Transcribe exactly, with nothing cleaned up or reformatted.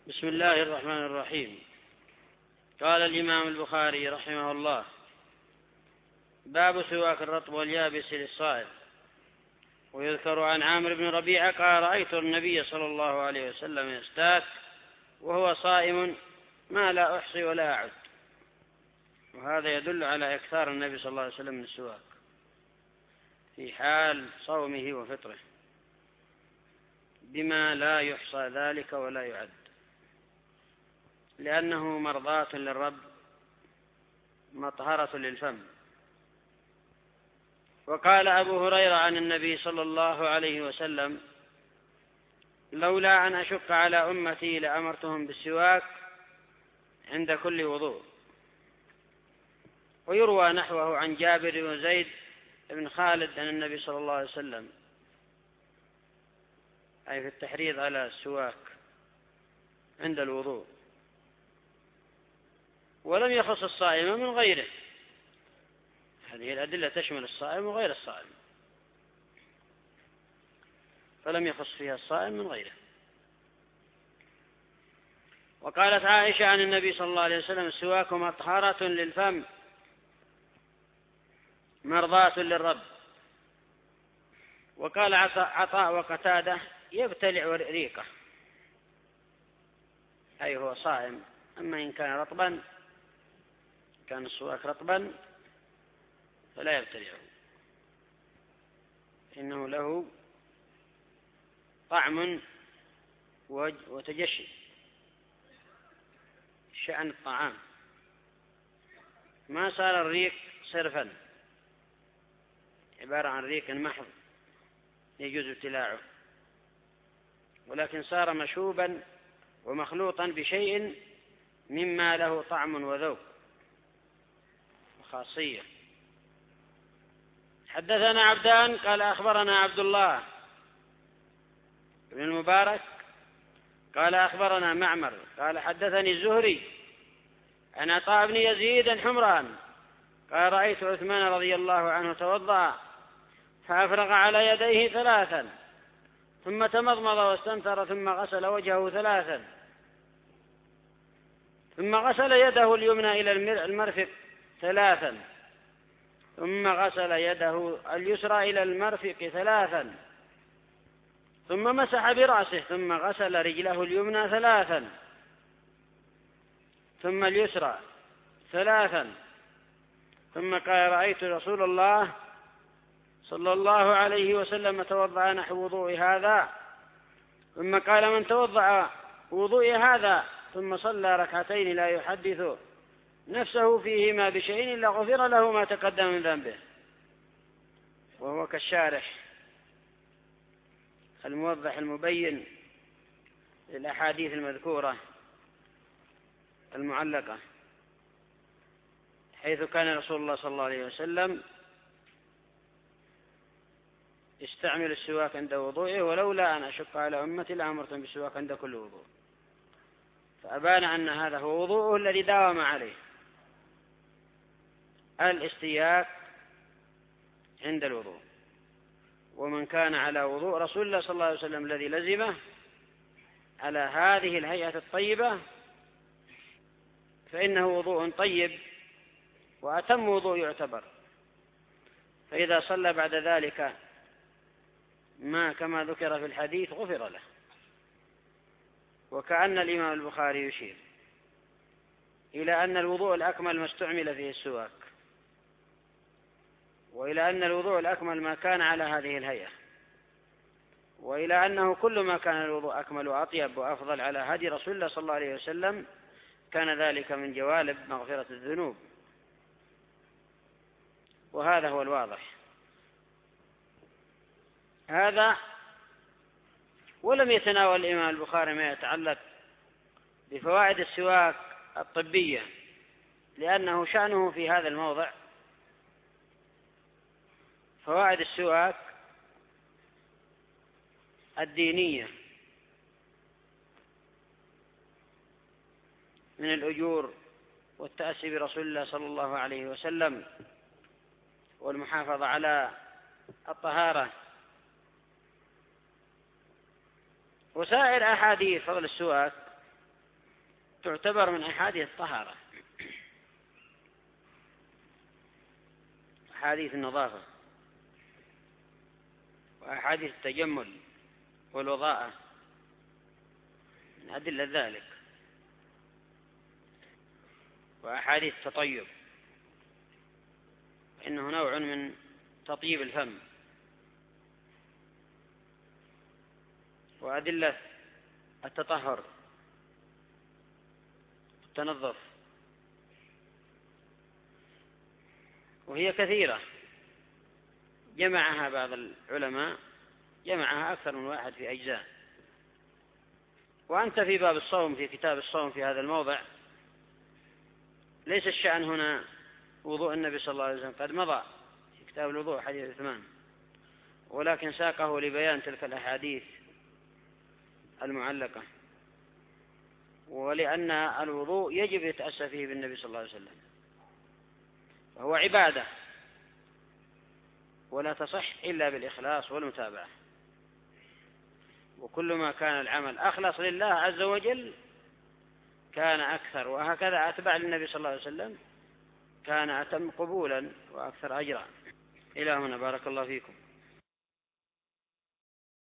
بسم الله الرحمن الرحيم. قال الإمام البخاري رحمه الله: باب سواك الرطب واليابس للصائم. ويذكر عن عامر بن ربيعة قال: رأيت النبي صلى الله عليه وسلم يستاك وهو صائم ما لا أحصي ولا أعد. وهذا يدل على إكثار النبي صلى الله عليه وسلم من السواك في حال صومه وفطره بما لا يحصى ذلك ولا يعد، لأنه مرضاة للرب مطهرة للفم. وقال أبو هريرة عن النبي صلى الله عليه وسلم: لولا أن أشق على أمتي لأمرتهم بالسواك عند كل وضوء. ويروى نحوه عن جابر وزيد بن خالد عن النبي صلى الله عليه وسلم، أي في التحريض على السواك عند الوضوء، ولم يخص الصائم من غيره. هذه الأدلة تشمل الصائم وغير الصائم، فلم يخص فيها الصائم من غيره. وقالت عائشة عن النبي صلى الله عليه وسلم: السواك مطهرة للفم مرضاة للرب. وقال عطاء وقتادة: يبتلع ريقه، أي هو صائم. أما إن كان رطبا كان السواك رطبا فلا يبتلعه، إنه له طعم وتجشي شأن الطعام، ما صار الريق صرفا عبارة عن ريق محض يجوز ابتلاعه، ولكن صار مشوبا ومخلوطا بشيء مما له طعم وذوق وخاصية. حدثنا عبدان قال: أخبرنا عبد الله بن المبارك قال: أخبرنا معمر قال: حدثني الزهري عن عطاء بن يزيد حمران قال: رأيت عثمان رضي الله عنه توضأ فأفرغ على يديه ثلاثا، ثم تمضمض واستنثر، ثم غسل وجهه ثلاثا، ثم غسل يده اليمنى إلى المرفق ثلاثا، ثم غسل يده اليسرى إلى المرفق ثلاثا، ثم مسح برأسه، ثم غسل رجله اليمنى ثلاثا، ثم اليسرى ثلاثا، ثم قال: رأيت رسول الله صلى الله عليه وسلم توضأ نحو وضوء هذا. ثم قال: من توضأ وضوء هذا ثم صلى ركعتين لا يحدث نفسه فيهما بشيء إلا غفر له ما تقدم من ذنبه. وهو كالشارح الموضح المبين للأحاديث المذكورة المعلقة، حيث كان رسول الله صلى الله عليه وسلم يستعمل السواك عند وضوئه: ولولا أن أشق على أمتي لأمرتهم بالسواك عند كل وضوء. فأبان أن هذا هو وضوءه الذي داوم عليه، الاستياك عند الوضوء. ومن كان على وضوء رسول الله صلى الله عليه وسلم الذي لزمه على هذه الهيئة الطيبة فإنه وضوء طيب وأتم وضوء يعتبر. فإذا صلى بعد ذلك ما كما ذكر في الحديث غفر له. وكأن الإمام البخاري يشير إلى أن الوضوء الأكمل ما استعمل فيه السواك، وإلى أن الوضوء الأكمل ما كان على هذه الهيئة، وإلى أنه كل ما كان الوضوء أكمل وأطيب وأفضل على هدي رسول الله صلى الله عليه وسلم كان ذلك من جوالب مغفرة الذنوب. وهذا هو الواضح. هذا ولم يتناول الإمام البخاري ما يتعلق بفوائد السواك الطبية، لأنه شأنه في هذا الموضع فوائد السواك الدينية من الأجور والتأسي برسول الله صلى الله عليه وسلم والمحافظة على الطهارة. وسائر أحاديث فضل السواك تعتبر من أحاديث الطهارة، أحاديث النظافة وأحاديث التجمل والوضاءة من أدلة ذلك، وأحاديث التطيب إنه نوع من تطيب الفم، وأدلة التطهر التنظف، وهي كثيرة جمعها بعض العلماء، جمعها أكثر من واحد في أجزاء. وأنت في باب الصوم في كتاب الصوم في هذا الموضع ليس الشأن هنا وضوء النبي صلى الله عليه وسلم، قد مضى في كتاب الوضوء حديث عثمان، ولكن ساقه لبيان تلك الأحاديث المعلقة، ولأن الوضوء يجب يتأسى فيه بالنبي صلى الله عليه وسلم، وهو عبادة ولا تصح إلا بالإخلاص والمتابعة، وكل ما كان العمل أخلص لله عز وجل كان أكثر، وهكذا أتبع للنبي صلى الله عليه وسلم كان أتم قبولا وأكثر أجرا. إلى هنا بارك الله فيكم.